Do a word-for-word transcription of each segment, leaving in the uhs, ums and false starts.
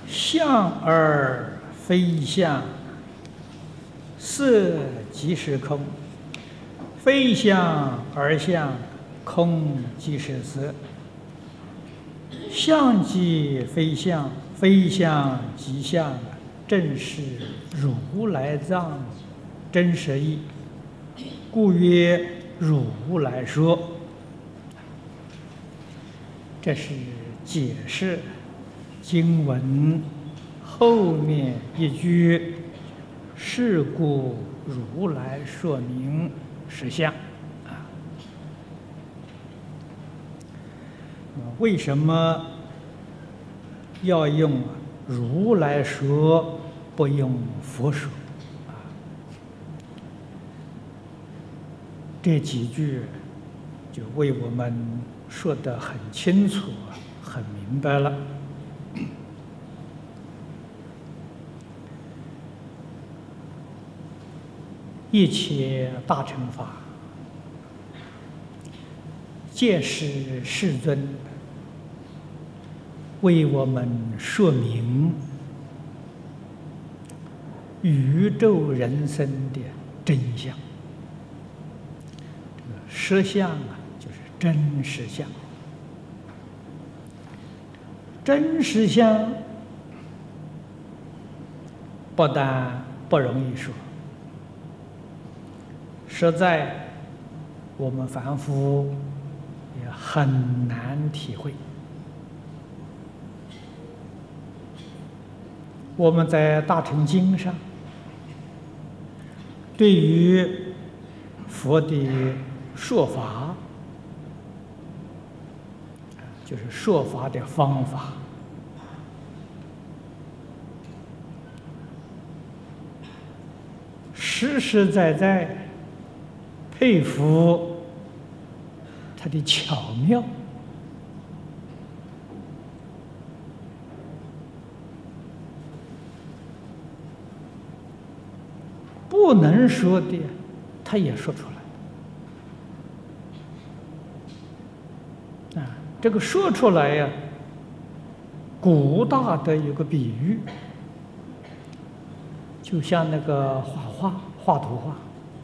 相而非相，色即是空；非相而相，空即是色。相即非相，非相即相，正是如来藏真实义，故曰如来说。这是解释经文后面一句“是故如来说明实相”啊。为什么要用如来说，不用佛说啊？这几句就为我们说得很清楚、很明白了。一切大乘法，皆是世尊为我们说明宇宙人生的真相。这个实相啊，就是真实相。真实相不但不容易说，实在我们凡夫也很难体会。我们在大乘经上对于佛的说法，就是说法的方法，实实在在佩服他的巧妙。不能说的，他也说出来。啊，这个说出来呀，古大的有个比喻，就像那个画画、画图画，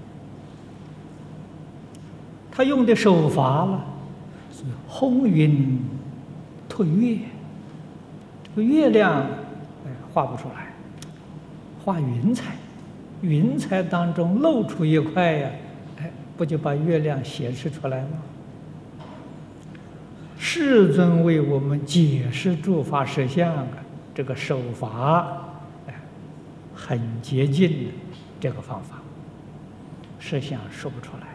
他用的手法了是烘云吐月，这个月亮哎画不出来，画云彩。云彩当中露出一块呀，哎，不就把月亮显示出来吗？世尊为我们解释诸法实相啊，这个手法，哎，很接近的这个方法，实相说不出来，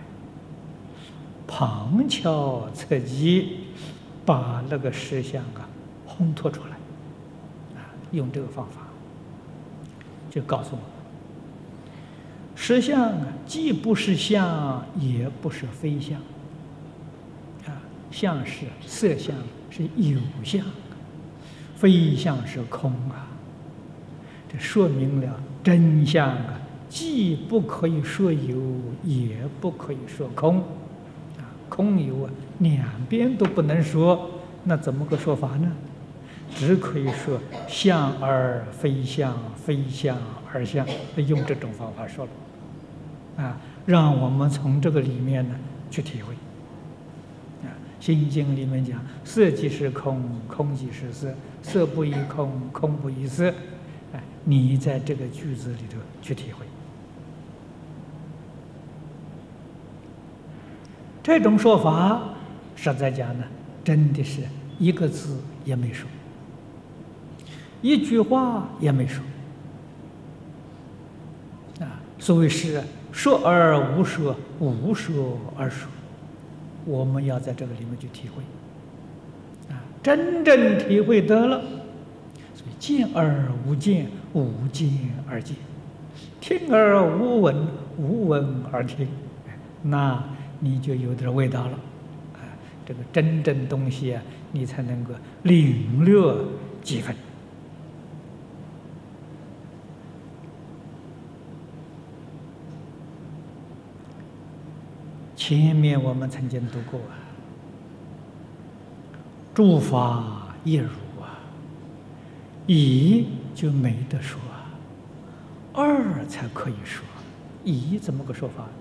旁敲侧击，把那个实相啊烘托出来，啊，用这个方法，就告诉我们。实相啊，既不是相，也不是非相。啊，相是色相，是有相；非相是空啊。这说明了真相啊，既不可以说有，也不可以说空。啊，空有啊，两边都不能说，那怎么个说法呢？只可以说相而非相，非相而相，用这种方法说了。啊，让我们从这个里面呢去体会。啊，《心经》里面讲，色即是空，空即是色，色不异空，空不异色。哎，你在这个句子里头去体会。这种说法，实在讲呢，真的是一个字也没说，一句话也没说。啊，所谓是说而无说，无说而说，我们要在这个里面去体会，啊，真正体会得了。所以见而无见，无见而见；听而无闻，无闻而听。那你就有点味道了，啊，这个真正东西啊，你才能够领略几分。前面我们曾经读过啊，诸法亦如啊， 一就没得说，二才可以说，一怎么个说法？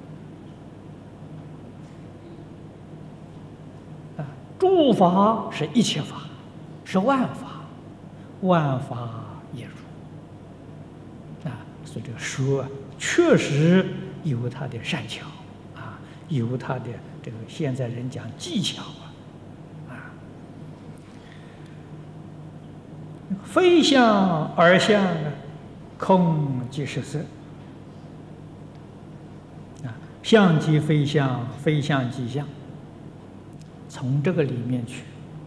啊，诸法是一切法，是万法，万法也如。啊，所以这个说确实有它的善巧啊，有它的这个现在人讲技巧啊，啊，非相而相啊，空即是色啊，相即非相，非相即相。从这个里面去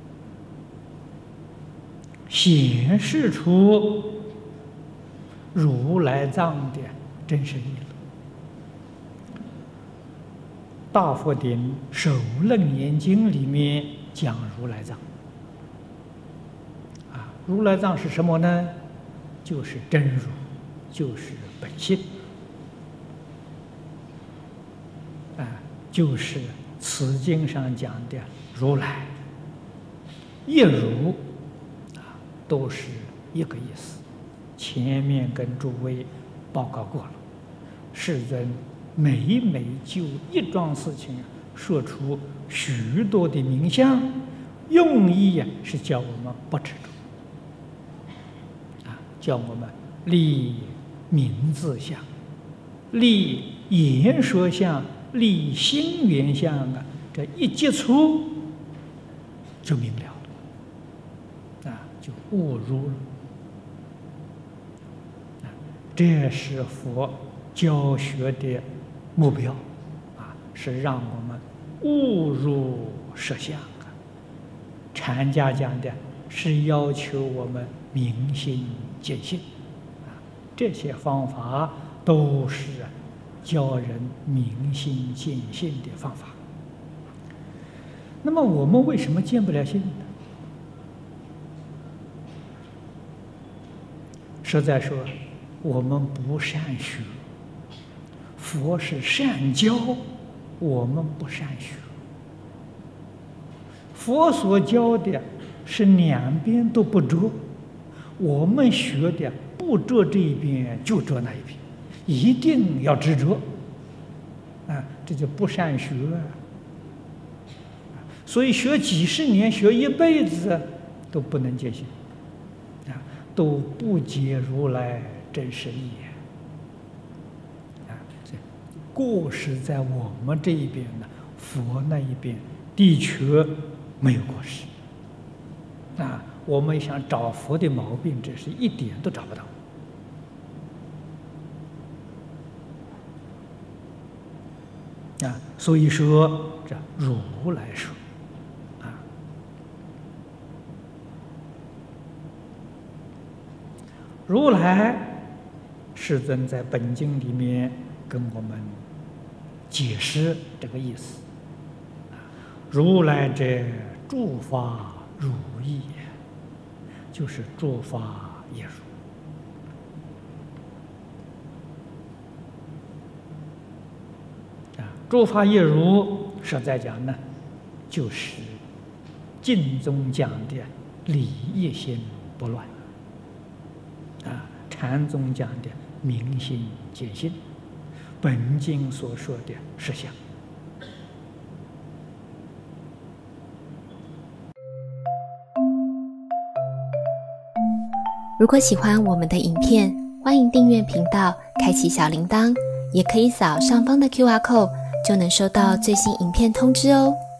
显示出如来藏的真实义了。大佛顶首楞严经里面讲如来藏啊，如来藏是什么呢？就是真如，就是本性啊，就是此经上讲的如来一如啊，都是一个意思。前面跟诸位报告过了，世尊每每就一桩事情说出许多的名相，用意呀是叫我们不执着啊，叫我们立名字相、立言说相、立心缘相啊，这一接触就明了了啊，就悟入了。这是佛教学的目标啊，是让我们悟入实相啊。禅家讲的是要求我们明心见性啊，这些方法都是教人明心见性的方法。那么我们为什么见不了性呢？实在说，我们不善学，佛是善教，我们不善学。佛所教的是两边都不着，我们学的不着这一边就着那一边，一定要执着啊，这就不善学啊。所以学几十年、学一辈子都不能见性啊，都不解如来真实义啊！这过失在我们这一边呢，佛那一边的确没有过失啊。我们想找佛的毛病，这是一点都找不到啊。所以说，这如来说啊，如来。世尊在本经里面跟我们解释这个意思：如来者，诸法如意，就是诸法也如。啊，诸法也如，实在讲呢，就是经中讲的理一心不乱。啊，禅宗讲的明心见性，本经所说的实相。 如果喜欢我们的影片，欢迎订阅频道，开启小铃铛，也可以扫上方的 Q R code，就能收到最新影片通知哦。